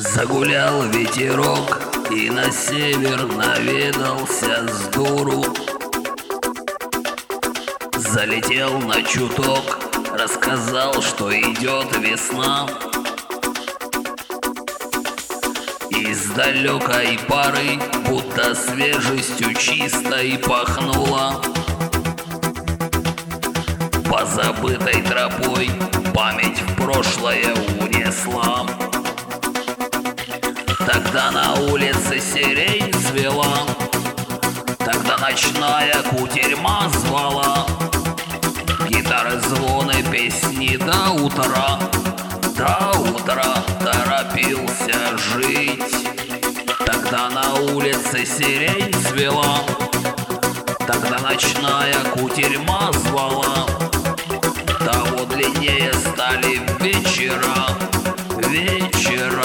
Загулял ветерок и на север наведался с дуру. Залетел на чуток, рассказал, что идет весна. Из далекой пары, будто свежестью чистой пахнуло. По забытой тропой память в прошлое унесла. Тогда на улице сирень цвела, тогда ночная кутерьма звала. Гитары, звоны, песни до утра торопился жить. Тогда на улице сирень цвела, тогда ночная кутерьма звала. Того длиннее стали вечера,